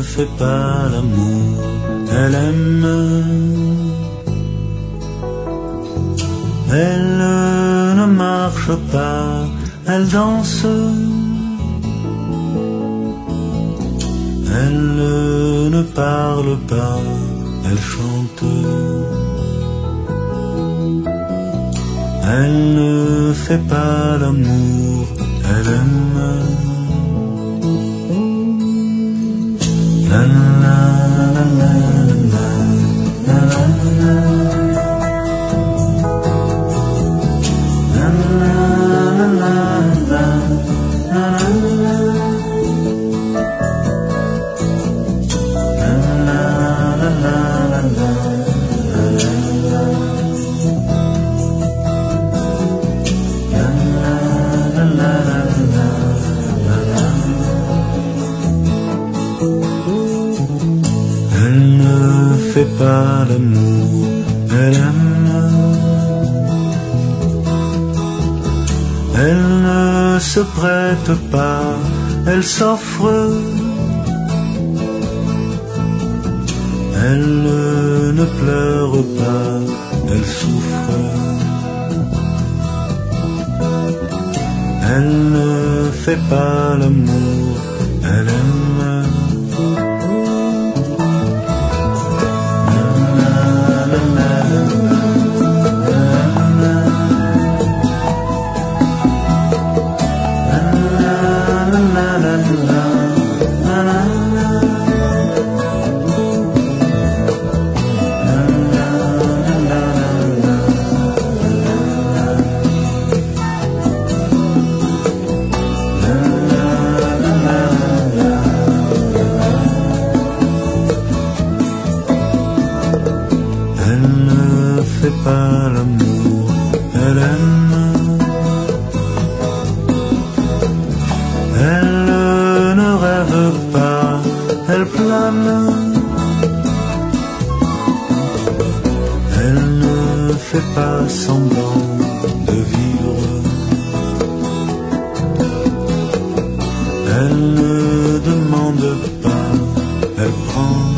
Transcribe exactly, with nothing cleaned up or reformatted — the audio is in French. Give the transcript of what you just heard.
fait pas l'amour, elle aime. Elle ne marche pas, elle danse. Elle ne parle pas, elle chante. Elle ne fait pas l'amour, elle aime. La la la la la la la la la. La la la la la la la. Fait pas l'amour, elle aime. Elle ne se prête pas, elle s'offre. Elle ne pleure pas, elle souffre. Elle ne fait pas l'amour, elle aime. Pas l'amour, elle aime. Elle ne rêve pas, elle plane. Elle ne fait pas semblant de vivre. Elle ne demande pas, elle prend.